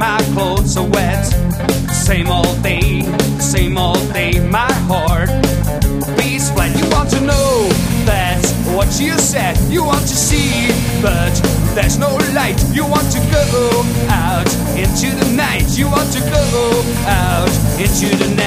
my clothes are wet. Same old day, my heart beats flat. You want to know, that's what you said. You want to see, but there's no light. You want to go out into the night. You want to go out into the night.